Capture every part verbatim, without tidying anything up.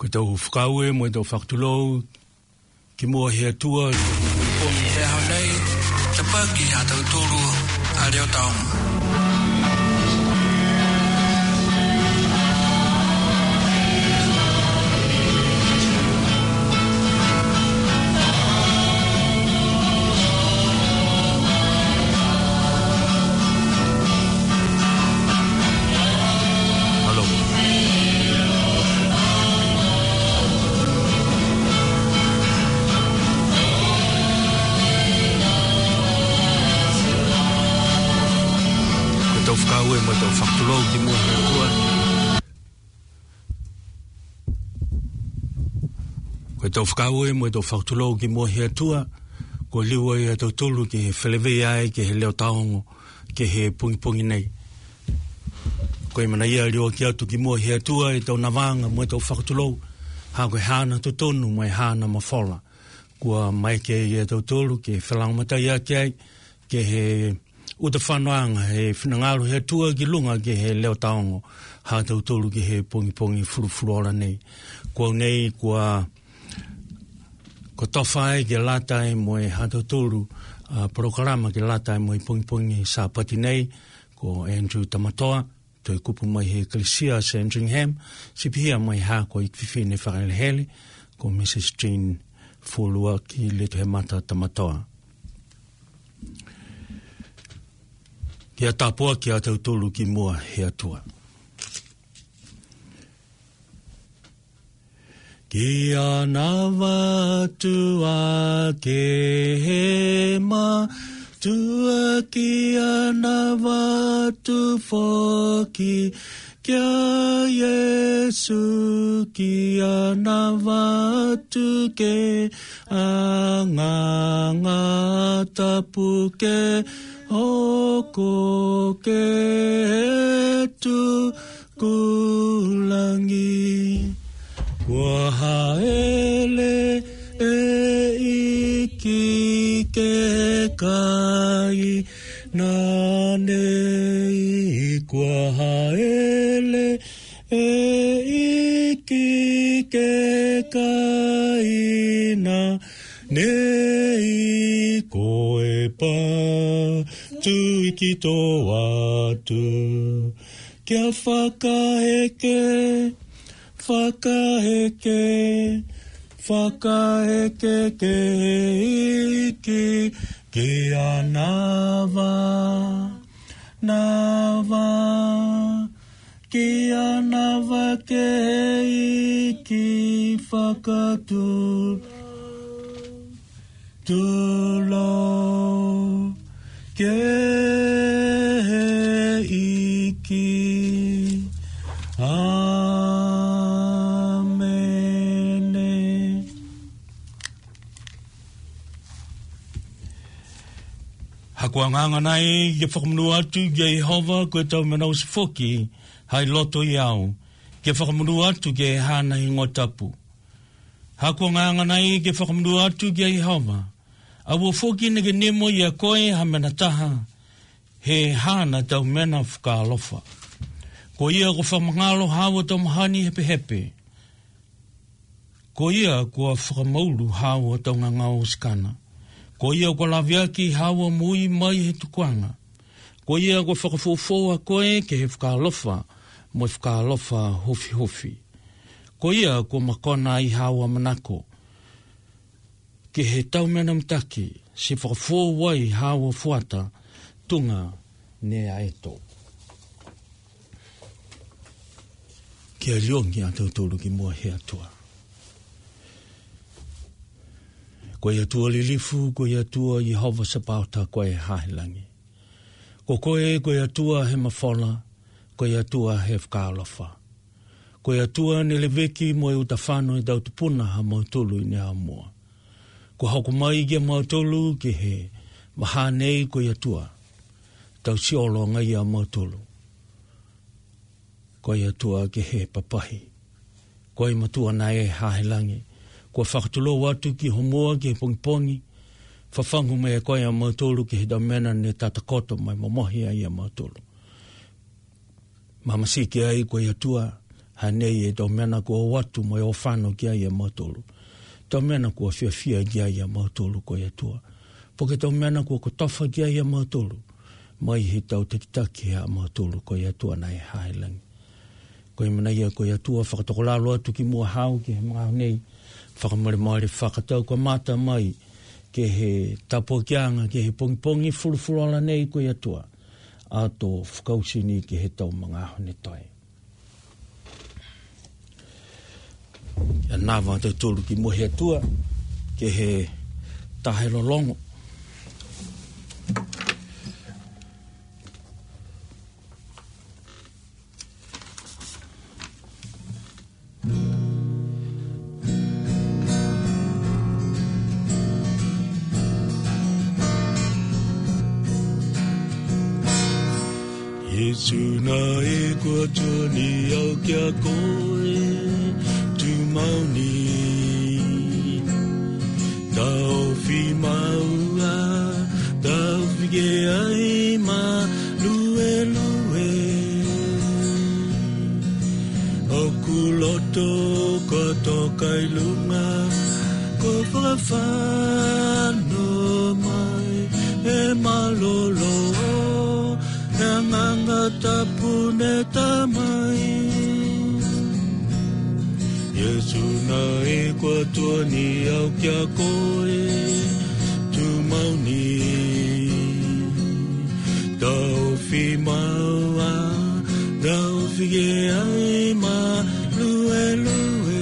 Ko tau whakaue, mo tau whakatulou, ki mua hea tua. O mi e hau nei, te paki a tau tōru a reo taonga. Mo tau whakatulou ki mua hea tua. Koe tau whakaue mo tau whakatulou ki mua hea tua. Ko liwa i a tau tolu ki he whelewei ai, ki he leo taongo, ki he pungi pungi nei. Koe mana ia leo ki atu ki mua hea tua i tau nawanga mo tau whakatulou. Ha koe hana to tonu mai hana mawhola. Kua mai ke i a tau tolu ki he whelangamatai a ki ai, ki he uta whanoanga he whinangaro he tua ki lunga ki he leo taongo ha tau tolu ki he pongi pongi furu furu ora nei. Kua nei kua ko tawhai ki latai mo e ha tau tolu uh, programa ki latai mo e pongi pongi sa pati nei ko Andrew Tamatoa to i kupu mai he Ecclesia Sandringham si pia mai ha ko i kwhiwhine whakarelehele ko Missus Jean Fulua ki leto he mata Tamatoa. Kia tāpua ki a tautolu ki mua hea tua. Kia nawa tua ke he ma, tua kia nawa tu foki, kia Yesu kia nawa tu ke, anga ngā tapu ke, Hoko ke tu kulangi Kua haele e iki ke kai Nane kua haele e iki ke kai Nane koe pa tu iki tō atu. Kia whakaheke, whakaheke, whakaheke ke iki, kia nawa, nawa, kia nawa ke iki, whakatu, tulo, ke iki amene. Hakua nganga nai ke whakamunu atu ke Jehova koe tau menau se foki hai loto i au ke whakamunu atu ke hana i ngotapu. Hakua nganga nai ke whakamunu atu ke Jehova awo foki nege nemo i a koe ha mena taha, he hana tau mena whakaalofa. Ko ia ko whamangalo hawa tau mahani hepe hepe. Ko ia ko whakamaulu hawa tau ngangao skana. Ko ia ko lawiaki hawa mui mai he tukuanga. Ko ia ko whakafofoa koe ke he whakaalofa, mo whakaalofa hofi hofi. Ko ia ko makona i hawa manako. Ke he tau mena mtaki, si whakafo wai hawa fuata, tunga ne aeto. Ke a riongi a tautoro ki mua hea tua. Koe atua lilifu, koe atua Jehova sa pauta koe hahelangi. Ko koe koe atua he mawhola, koe atua he whakaalofa. Koe atua ne leweki mo e utawhano i tautupuna ha mautulu i ne hamua. Ko hoko mai kia mautolu ki he mahanei ko ia tua. Tau siolo ngai a mautolu. Ko ia tua ki he papahi. Ko i matua nai e hahelangi. Ko whakatulo watu ki homoa ki he pongipongi. Whawhangu mea koe a mautolu ki he damena ne tatakoto mai mamohi a ia mautolu. Mamasi ki ai ko ia tua Hanei e tau mena kua watu mai o whano kia ia mautolu. Tau mena kua fia fia kia ia mautolu ko ia tua. Poke tau mena kua ko tofa kia ia mautolu. Mai he tau takitaki ha mautolu ko ia tua na e hailangi. Ko i mana ia ko ia tua whakatokolalo atu ki mua hau ki he mga nei. Whakamare maare whakatau ko mata mai ke he tapo kianga ke he pongi pongi fulu fulu ala nei ko ia tua. Ato whakausini ki he tau mga hone toi. Ia nāwa te tolu ki mohe atua, ke he tahe lolongo. Yesu na e kua tuni au kia koe tu mauni tau fi maua tau fi ke ai ma lue lue o kuloto ko tokai lunga ko whakawhano mai e malolo nganga tapune tamai Yesu na e kua tuani au kia koe tu mauni tau fi maua tau fi ke ai ma lue lue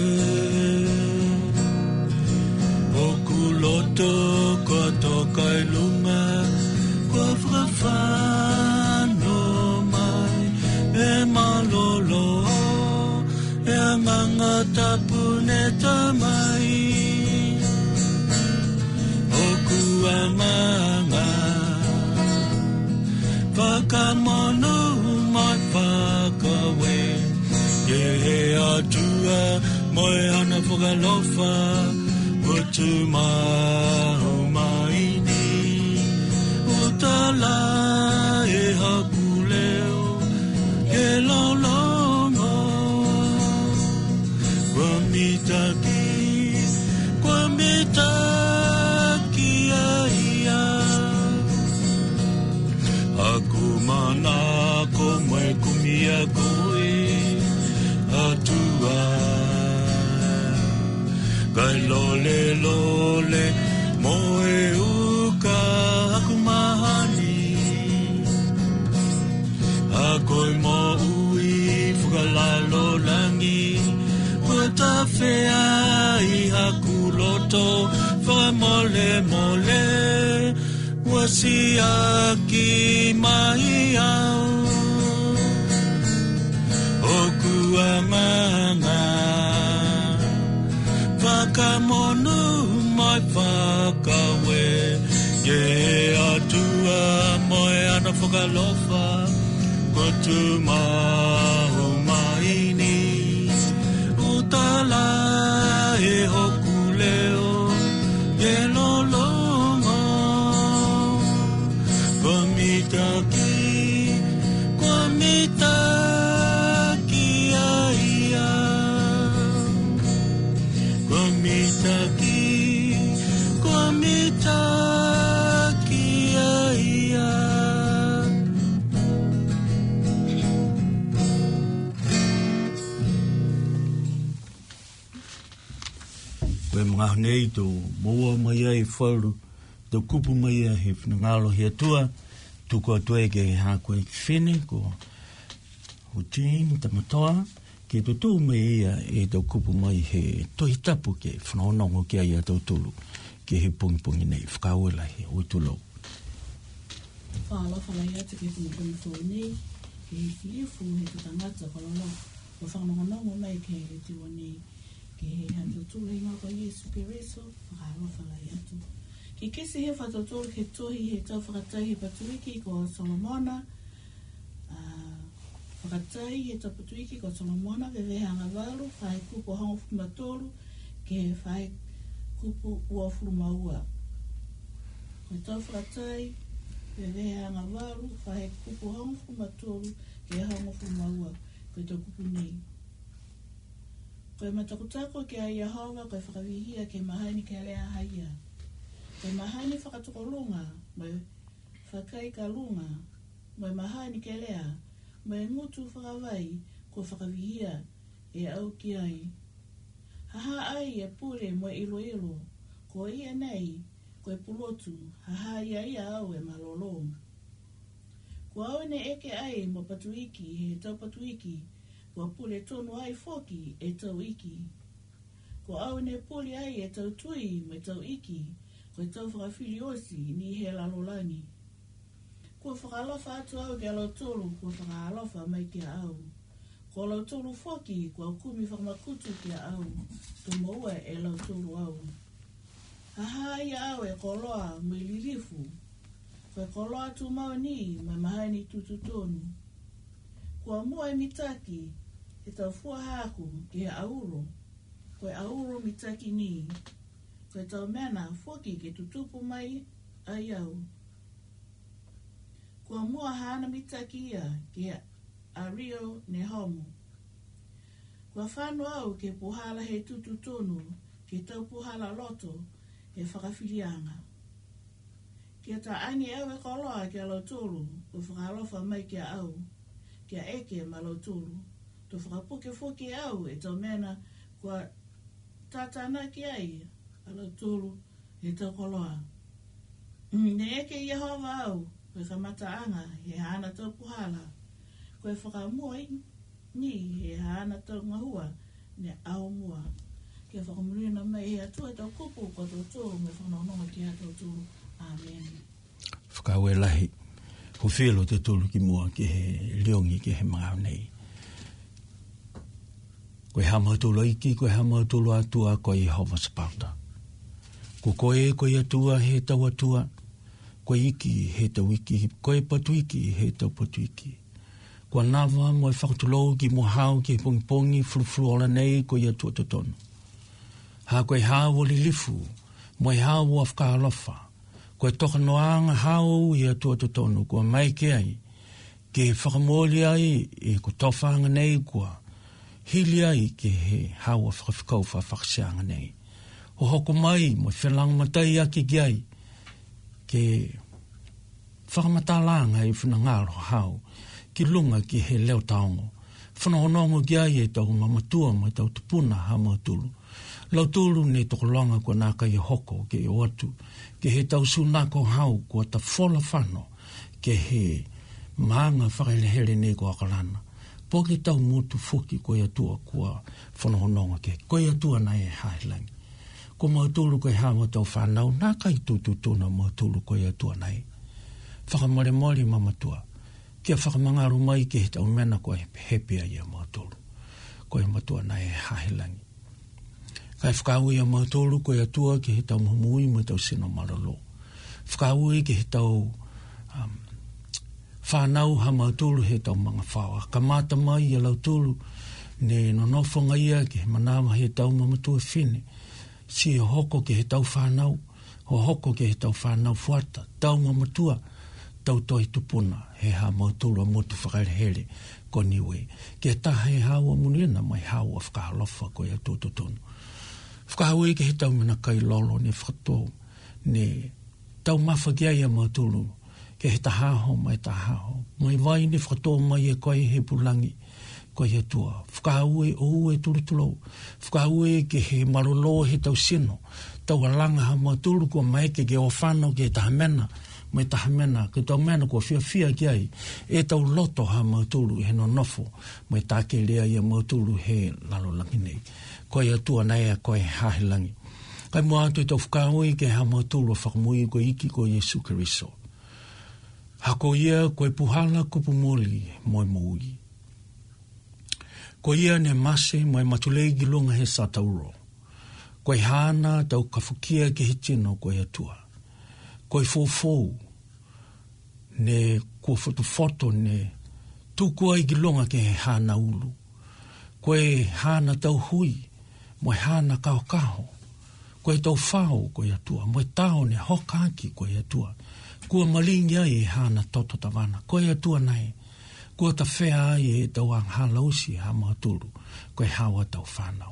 o kuloto kua tokai lunga kua whakawha malolo e nganga tapune tamai o kuanganga whakamono mai whakawe e he atua moe ana whakalofa utu mahu maini utala e hakuleo e lolongo kwa mitaki kwa mitaki aia aku mana ko mwe kumia koe atua kai lole lole moe uka aku mahani ako mo ui whakalalo langi Wata whea i haku loto Whamole mole Wasi aki mai au Oku amanga Whakamonu mai whakawe Ke atua moe ana whakalofa Kotu mahu maini Utala e hoku leo E lolongo Komitaki Komitaki aia Komitaki Komitaki aia Koe mga honei tō moa mai ai whauru, tō kupu mai ai he whanangalo hea tua, tuku atua e ke hā koe ki whene, ko Hutine, tamatoa, ke tō tō mai ia e tō kupu mai he tohi tapu ke whanaonongo ki ai a tō tōlu, ke he pungi pungi nei, whakauela he oitulo. Whaala whalai atu ke pungi pungi tō nei, ke he whiufu he te tangata whalala, o whanongonongo mai ke he tiwa nei, ke he hantotulu he ngako Yesu Keriso, whakaaro whalai atu. Ki kesi he whatotulu he tohi he tau whakatai he patuiki ko Solomona, uh, whakatai he tau patuiki ko Solomona, vewe hanga waru, whae kupo hango fumatolu, ke he whae kupo ua furumaua. Ko tau whakatai, vewe hanga waru, whae kupo hango fumatolu, ke he hango furumaua, ko tau kupu nei. Koe matakutako ke a Yehova koe whakawihia ke mahani ke alea haia. Koe mahani whakatukolunga, mai whakai ka lunga, mai mahani ke alea, mai ngutu whakawai koe whakawihia e au ki ai. Haha ai e pure mo ilo ilo, ko ia nei, koe pulotu, haha ia ia au e malolonga. Kua au ne eke ai mo patuiki he tau patuiki, kua pule tonu ai foki e tau iki. Kua au ne pule ai e tau tui me tau iki, koe tau whakawhili osi ni he lalolani. Kua whakalofa atu au ke alautolu, kua whakalofa mai kia au. Kua alautolu foki, kua kumi whakamakutu kia au, tu maua e alautolu au. Haha ia au e koloa me lilifu, koe koloa tu mau ni mai mahani tututonu. Kua mua e mitaki, e tau fua haku ke he auro, koe auro mitaki ni, koe tau mena foki ke tutupu mai ai au. Kua mua hana mitaki ia ke he ario ne homo. Kua whanu au ke puhala he tututonu, ke tau puhala loto, he whakawhilianga. Kia ta ani au e koloa ke alautolu, o whakalofa mai kia au, kia eke malautolu. To whakapuke foki au e tau mena kua tatana ki ai alautolu he tau koloa. Mm, ne eke Yehova au, koe kamataanga he hana tau puhala. Koe whakamua ni he hana tau ngahua ne au mua. Kia whakamurina mai he atua tau kupu kwa tau tōru me whanononga ki a tau tōru. Amen. Whakaue lahi. Ko whielo te tōru ki mua ki he leongi ki he mga nei. Koe hamautulu iki, koe hamautulu atua koe Yehova Spauta. Ko koe koe atua he tau atua, koe iki he tau iki, koe patu iki he tau patu iki. Kua nawa mo e whakatulou ki mo hao ki pongi pongi frufru ola nei koe atua totonu. Ha koe hao li lifu, mo e hao a whakalofa. Koe toka noanga hao i atua totonu, kua mai ke ai, ke whakamoli ai e ko tofanga nei kua hili ai ke he hao a whakawhikau wha whakasianga nei. Ho hoko mai mo whelang matai aki ki ai, ke whakamatalanga i whanangaro hao, ki lunga ki he leo taongo. Whanahonongo ki ai e tau mamatua mo e tau tupuna ha mautulu. Lautulu ne toko longa kua naka i hoko ke i oatu, ke he tau sunako hau kua ta whola whano, ke he maanga whakailehere ne kua kalana. Po ke tau mutu fuki koe atua kua whanahononga ke, koe atua na e hailangi. Ko mautulu koe hawa tau whanau, naka i tututuna mautulu koe atua nei. Whakamore mori mamatua. Kia whakamangaru mai ke he tau mena koe hepea ia mautulu. Koe matua na e hailangi. Kai whakaui a mautulu koe atua ke he tau mumui mo tau sino maralo. Whakaui ke he tau um, whanau ha mautulu he tau mga whawa. Ka mata mai a lautulu ne nonofonga ia ke he manawa he tau mamatua whine. Si e hoko ke he tau whanau, ho hoko ke he tau whanau fuata, tau mamatua, tau toi tupuna, he ha mautulu a motu whakarehere ko niwe. Ke taha he hawa munina mai hawa whakahalofa koe atua totonu. Whakahaui ke he tau mina kai lolo ne whakatou, ne tau mawhakia ia mautulu, ke he tahaho mai tahaho. Mai vai ne whakatou mai e koe he pulangi, koe he tua. Whakahaui o ue tulutulou. Whakahaui ke he marolo he tau sino, tau alanga ha mautulu kua mai ke ke o whano ke tahamena, mai tahamena, ke tau mena kua fia fia ki ai, e tau loto ha mautulu he no nofo, mai take lea ia mautulu he lalo langi nei. Koe atua nei a koe hahilangi. Kai mua atu i tau whakaui ke ha mautulu a whakamui koe iki koe Yesu Keriso. Hako ia koe puhala kupu moli moe moui. Koe ia ne mase moe matulei gilunga he satauro. Koe hana tau kafukia ke he tino koe atua. Koe fōfou ne kua fotofoto ne tukua i gilunga ke he hana ulu. Koe hana tau hui, moe hana kao kaho. Koe tau whao koe atua, moe tau ne hokaki koe atua. Kua malingi ai e hana toto tawana, koe atua nei. Kua ta whea ai e tau ang halausi ha mautulu, koe hawa tau whanau.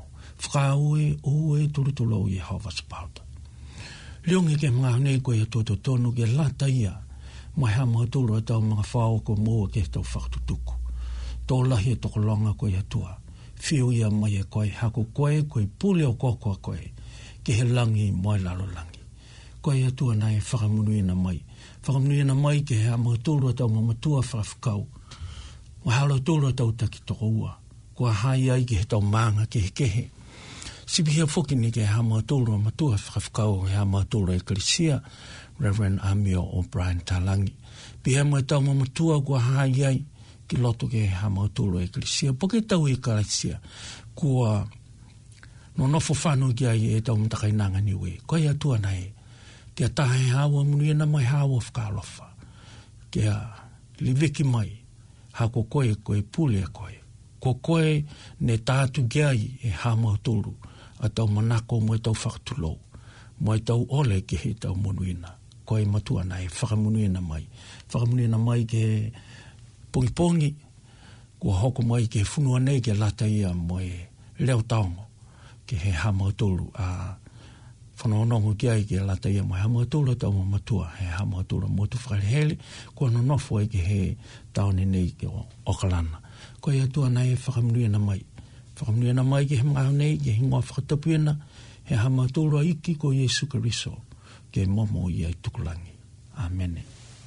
whakaue o e turu tulu i Jehova Spauta. Leongi ke mga nei koe e tō tonu ke lata ia, mai ha mga tūru atau mga whao ko mua ke tau whakatutuku. Tō lahi e toko longa koe atua, whio ia mai e koe, hako koe, koe pule o kokoa koe, ke he langi mai lalo langi. Koe atua nai whakamunuina mai. Whakamunuina mai ke he mga tūru atau mga matua whakawhikau. Mai halo tūru atau taki toko ua. Kua hai ai ke he tau maanga ke he kehe. Sibihia whoki ni ke ha mga tūru matua whakawhikau he ha mga tūru e Krisia, Reverend Amio O'Brien Talangi. Pia mai tau mga matua kua hai ai ki loto ke ha mga tūru e Krisia. Poke tau e Krisia kua no nofo whanu ki ai e tau mtakainanga niwe. Koe atua nei. Kia tahe hawa munuina mai hawa whakalofa. Kia liviki mai. Hako koe koe pule a koe. Ko koe ne tātu giai e ha mga tūru. A tau manako mo e tau whakatulou. Mo e tau ole ki he tau munuina. Koe matua nei whakamunuina mai. Whakamunuina mai ke pongi pongi. Kua hoko mai ke funua nei ke lata ia mo e leo taongo. Ke he ha mga tūru a whanonongo ki ai ke lata ia mai ha mga tūru tau matua. He ha mga tūru motu whakarehele. Kua nonofo e ke he taone nei ke o Okalana. Koe atua nei whakamunuina mai. Whakamunuina mai ke he mga nei ke hingoa whakatapuina. He ha mga tūru a iki ko Jesu Kariso. Ke momo i ai tukulangi. Amene.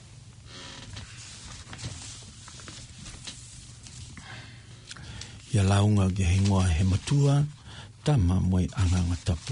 Ia launga ke hingoa he matua. Tama moe anganga tapu.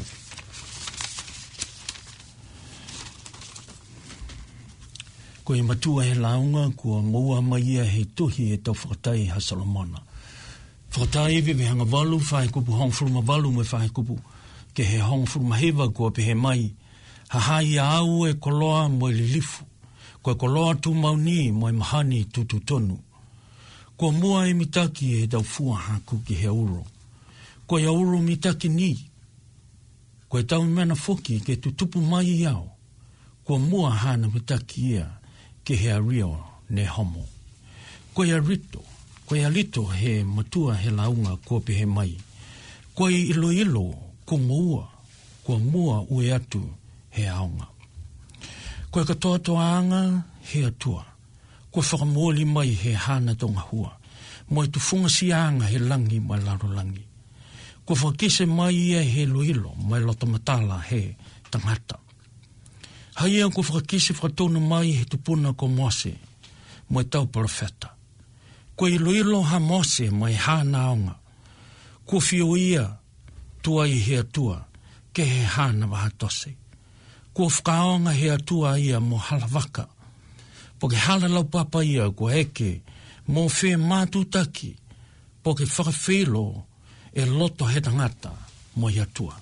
Ko e matua he launga kua moua mai ia he tuhi e tau whakatai ha Solomona. Whakatai vive hanga walu, whae kupu hong furuma walu me whae kupu. Ke he hong furuma hewa kua pehe mai. Ha hai au e koloa moe lilifu. Ko e koloa tu mauni moe mahani tutu tonu. Kua mua e mitaki e tau fua haku ki he uro. Ko ia uru mitaki ni. Ko e tau mena foki ke tutupu mai iau. Ko mua hana mitaki ia ke he ario ne homo. Ko ia rito. Ko ia lito he matua he launga ko pehe mai. Ko i ilo ilo ko mua. Ko mua ue atu he aonga. Ko e katoa toa anga he atua. Ko whakamoli mai he hana tonga hua. Mo e tufunga si anga he langi mai laro langi. Ko whakise mai ia he loilo, mai loto matala he tangata. Haia ko whakise whakatona mai he tupuna ko Mose, mai tau profeta. Ko i loilo ha Mose mai ha naonga. Ko whio ia tua i he atua, ke he hana wahatose. Ko whakaonga he atua ia mo halavaka. Po ke hala lau papa ia ko eke, mo whe mātutaki, po ke whakawhelo, e loto he tangata mo i atua.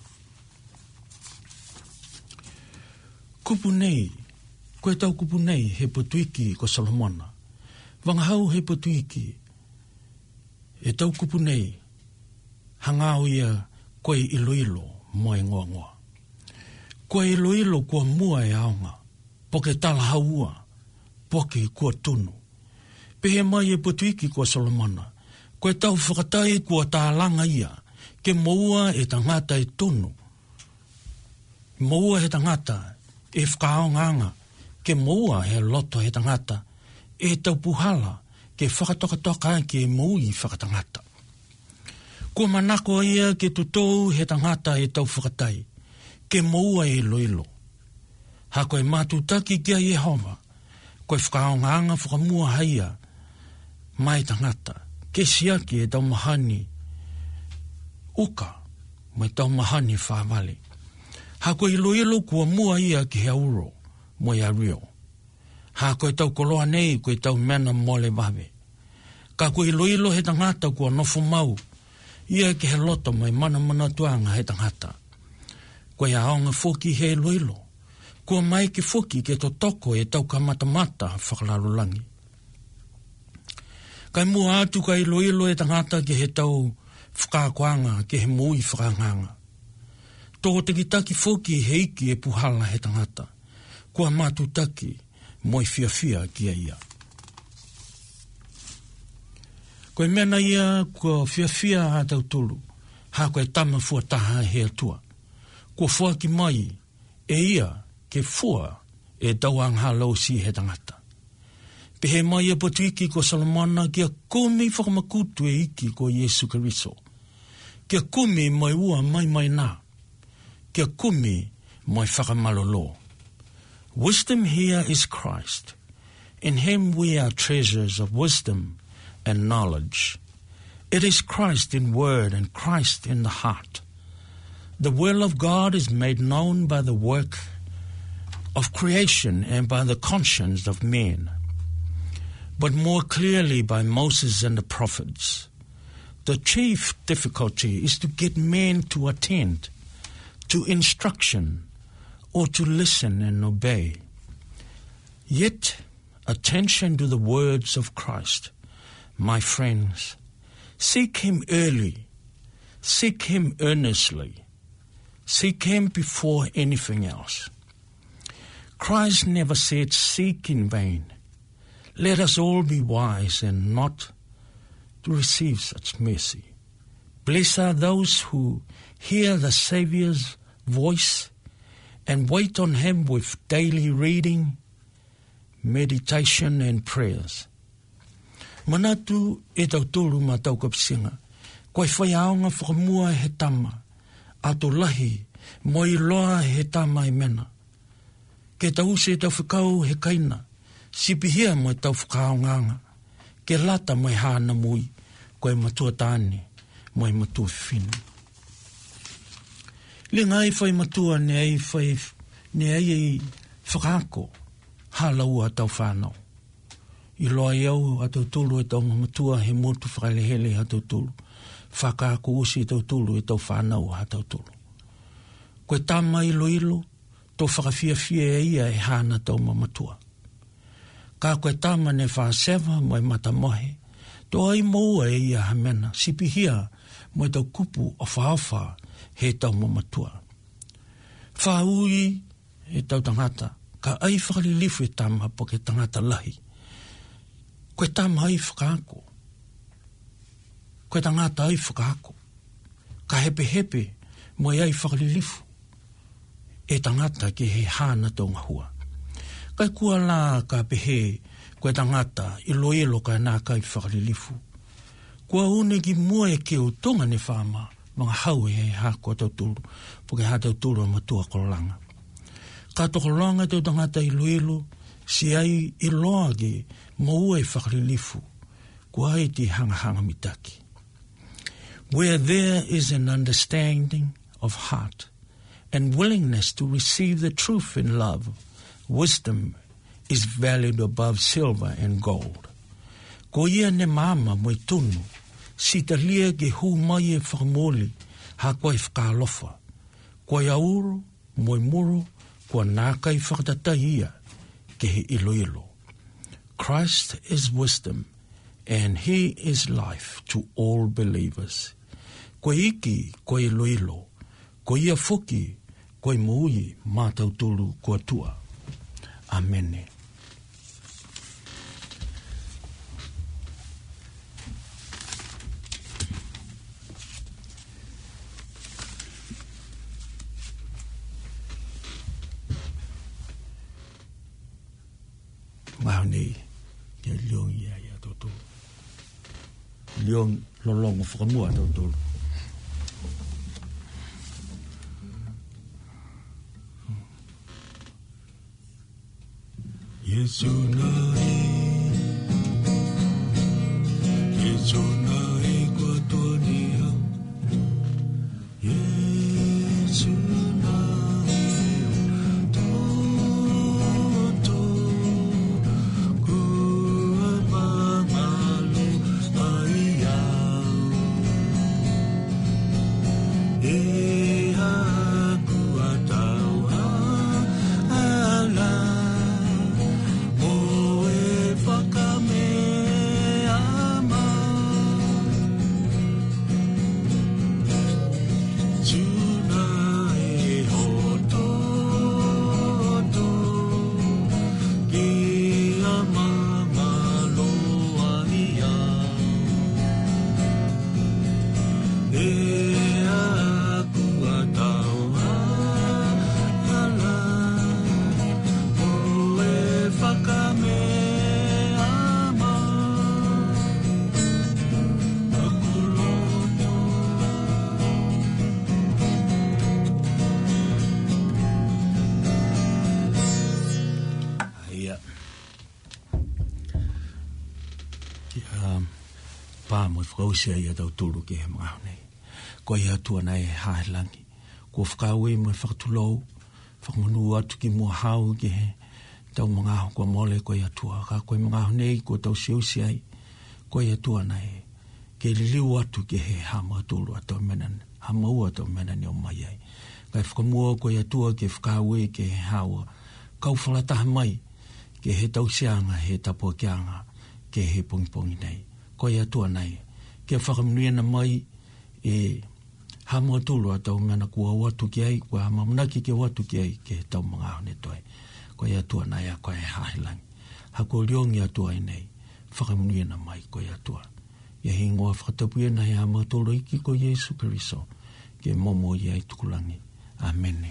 Kupu nei, koe tau kupu nei he potuiki ko Solomona. Wangahau he potuiki, e tau kupu nei, hangau ia koe ilo ilo mo e ngoa ngoa. Koe ilo ilo kua mua e aonga, poke tala haua, poke kua tunu. Pehe mai e potuiki ko Solomona, koe tau whakatai kua tālanga ia, ke moua e tangata e tonu. Moua he tangata e whakaonganga, ke moua he loto he tangata, e tau puhala, ke whakatokatoka ke moui whakatangata. Kua manako ia ke tutou he tangata e tau whakatai, ke moua e loilo. Ha koe mātutaki kia Yehova, koe whakaonganga whakamua haia, mai tangata, ke siaki e tau mahani uka, mai tau mahani whaamale. Ha koe ilo ilo kua mua ia ki he auro, mo ia rio. Ha koe tau koloa nei, koe tau mena mole wawe. Ka koe ilo ilo he tangata kua nofo mau, ia ki he loto mai mana mana tuanga he tangata. Koe aonga foki he ilo ilo, kua mai ki foki ke to toko e tau ka mata mata whakalarulangi. Kai mua atu ka ilo ilo e tangata ke he tau whakakoanga ke he mui whakanganga. Toko tekitaki foki he iki e puhala he tangata. Kua matutaki moi fia fia kia ia. Koe mena ia kua fia fia a tau tulu. ha koe tama fua taha he atua. Kua fua ki mai, e ia ke fua e tauang halau si he tangata. Pe he mai e potu iki ko Salomona kia kumi whakamakutu e iki ko Yesu Kariso. Kia kumi mai ua mai mai nā. Kia kumi mai whakamalolo. Wisdom here is Christ. In him we are treasures of wisdom and knowledge. It is Christ in word and Christ in the heart. The will of God is made known by the work of creation and by the conscience of men, but more clearly by Moses and the prophets. The chief difficulty is to get men to attend to instruction or to listen and obey. Yet, attention to the words of Christ, my friends, seek him early, seek him earnestly, seek him before anything else. Christ never said, seek in vain. Let us all be wise and not to receive such mercy. Blessed are those who hear the Saviour's voice and wait on him with daily reading, meditation and prayers. Manatu e tautulu ma tau kapsinga, koe whai aonga whakamua he tama, ato lahi, mo i loa he tama i mena. Ke tau se tau whakau he kaina, sipihia mo tau whakao nganga, ke lata mo i hana mui, koe matua tāne, mo i matua whinu. Le ngai whai matua ne ai whai, ne ai i whakako, hala ua tau whanau. I loa iau a tau tulu e tau matua he motu whakalehele a tau tulu. Whakako usi e tau tulu e tau whanau a tau tulu. Koe tama ilo ilo, tau whakawhia fia e ia e hana tau mamatua. Ka koe tama ne whaasewa mo e mata mohe, tau ai moua e ia hamena, sipihia mo e tau kupu o whaawha he tau mamatua. Whaui e tau tangata, ka ai whakalilifu e tama po ke tangata lahi. Koe tama ai whakaako. Koe tangata ai whakaako. Ka hepe hepe mo e ai whakalilifu e tangata ki he hana tonga hua. Kai kua la ka pehe koe tangata ilo ilo ka nā kai whakalilifu. Kua une ki mua e ke utonga ne whama mga hau e he hako tau tulu po ke hatau tulu matua kolanga. Ka toko longa tau tangata ilo ilo si ai iloa ki mo e whakalilifu kua e ti hanga hanga mitaki. Where there is an understanding of heart and willingness to receive the truth in love, wisdom is valued above silver and gold. Ko ia ne mama mo i tunu, si ta lia ke hu mai e whakamoli, ha koe whakalofa. Koe auru, mo i muru, kua nākai whakatatai ia, ke he ilo ilo. Christ is wisdom, and he is life to all believers. Koe iki, koe ilo ilo, koe ia fuki, koe mui, mātau tulu kua tua. Amene. Ngau nei, ke liong ia ia tōtō. Liong lolongo whakamua tōtō. Yesu nai, Yesu nai kua tuani hau. Yesu nai, tōtō, kua mamalu ai au. E haku atau hala, o e whakamea ama. Um, pa mo whakausia ia tau tūru ke he mga nei. Ko ia tua nei he haelangi. Ko whakaue mo whakatulou, whakamunu atu ki mua hau ke he tau mga aho kua mole ko ia tua. Ka koe mga aho nei ko tau siusi ai, ko ia tua nei. Ke liu atu ke he hama tūru atau menan, hama ua atau menan o mai ai. Kai whakamua ko ia tua ke whakaue ke he hawa. Kau whalataha mai ke he tau sianga, he tapua kianga, ke he pongi-pongi nei. Ko ia tua nei. Ke whakamunuia mai e hama tūru atau mena kua watu ki ai, kua hama manaki ke watu ki ai, ke he tau mga aho ne toi. Ko ia tua nei a koe he hahelangi. Hako riongi atua i nei, whakamunuia mai ko ia tua. Ia hi ngoa whakatapuia na he hama tūru iki ko Yesu Keriso, ke momo i ai tukulangi. Amen.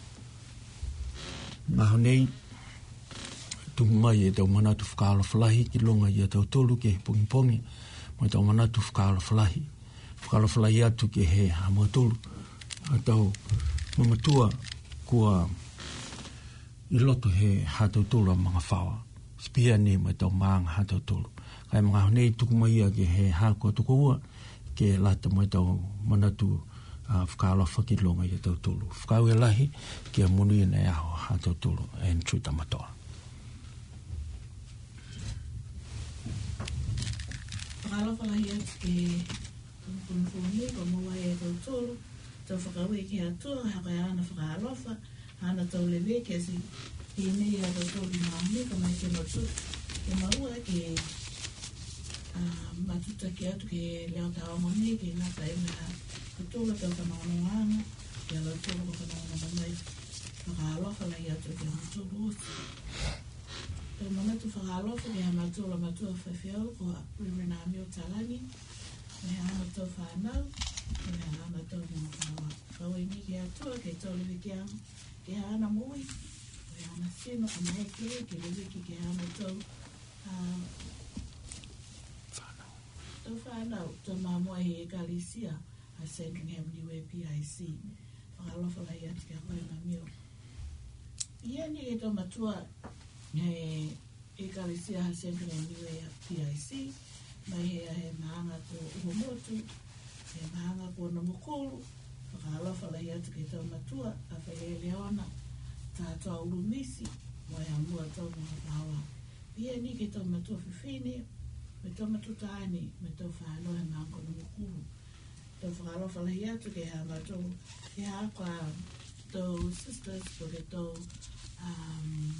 Maho nei, tumu mai e tau manatu whakaala whalahi ki longa i a tau tolu ke he pongi-pongi, mai tau manatu whakaala whalahi. Whakaala whalahi atu ke he hama tolu. A tau mamatua kua i loto he hatau tolu a mga whawa. Spia ne mai tau maanga hatau tolu. Kai mga honei tuku mai a ke he hako tuku ua, ke lata mai tau manatu Uh, whakaala whakilonga i a tau tolu. Whakau e lahi ki a munu i nei aho a tau tolu and true tamatoa. Whakaalofa lahi atu ke punipuni ko mawa e tau tolu. Tau whakau e ke atua, haka e ana whakaalofa, ana tau lewe ke si i nei a tau tolu i mahi, ka mai ke matu. Ke maua ke uh, matuta ki atu ke leo tau moni, ke ngata e mea tūla tau whanaononganga, kia lau tūla ko whanaonanga mai, whakaalofa lai atu ki a tūlu osi. Tau manatu whakaalofa ki a matūla matua whawhiau ko Reverend Amio Talani, me hana tau whanau, me hana tau mga whanawa. Kaui ni ki atua, ke tau lewe ki ang, ke hana mui, me hana sino, a mai ke, ke lewe ki ke hana tau tau whanau, tau mamua he e Galicia, a Sandringham Niue P I C. Whakalofa lai atu kia koe ngā mio. Ia ni e tau matua he e Galicia a Sandringham Niue P I C, mai he a he maanga ko Uhomotu, he maanga ko Namukuru, whakalofa lai atu kia tau matua, a whae e Leona, tātua Urumisi, mai a mua tau mga paua. Ia ni ke tau matua whiwhine, me tau matua tāne, me tau whānoa he maanga ko Namukuru. Tau whakaalofa lahi atu ke hā mātou, ke hā kua tau sisters, ko ke tau um,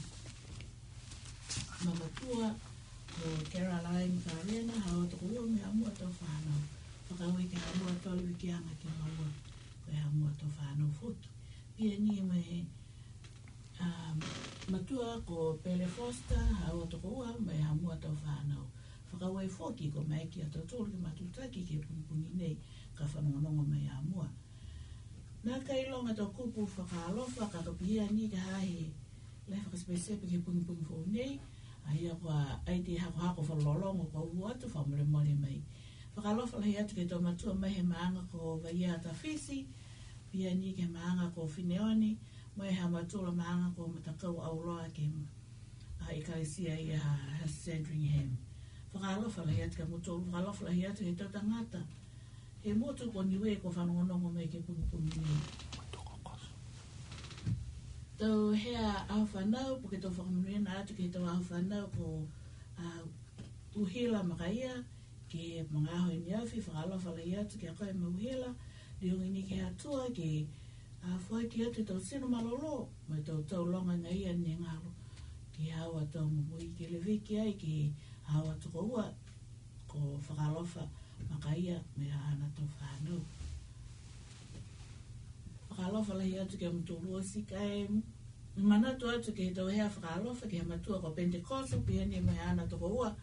mamatua, ko Caroline Karena, hao toko ua me amua tau whanau. Whakaui ke hā mua tau liwi ki anga ki maua, ko hā mua tau whanau fotu. Ia ni me um, matua ko Pele Foster, hao toko ua me hā mua tau whanau. Whakauai whoki ko mai ki a tau tōru ke matutaki ke punipuni nei, ka whanongonongo mai a mua. Nā kailonga tau kupu whakaalofa, ka kapia ni ka hae lai whakaspesepe ke punipuni fōu nei, a hia kua aite hako hako whalolongo ko uu atu whamole mole mai. Whakaalofa lahi atu ke tau matua mai he maanga ko Vaia Tafisi, pia ni ke maanga ko Fineoni, mai ha matua maanga ko Matakau Auloa ke a Ekalesia i a Sandringham. Whakaalofa lahi atu ka mutu, whakaalofa lahi atu ke tau tangata. He motu ko niwe ko whanongonongo mai ke punipuni nei. Tau hea au whanau, po ke tau whakamunuena atu ke tau au whanau ko uh, Uhila Makaia, ke mga aho i niawhi, whakaalofa lahi atu ke a koe ma Uhila, liungi ni ke atua ke uh, whai ki atu tau sino malolo, mai tau tau longa nga ia ni ngaro, ke hawa tau mui ke leweki ai ke hawa tuko ua, ko whakaalofa Makaia me hana tau whanau. Whakaalofa lahi atu ke mtulua sika e manatu atu ke tau hea whakaalofa ke matua ko Pentecost, pia ni me hana toko ua,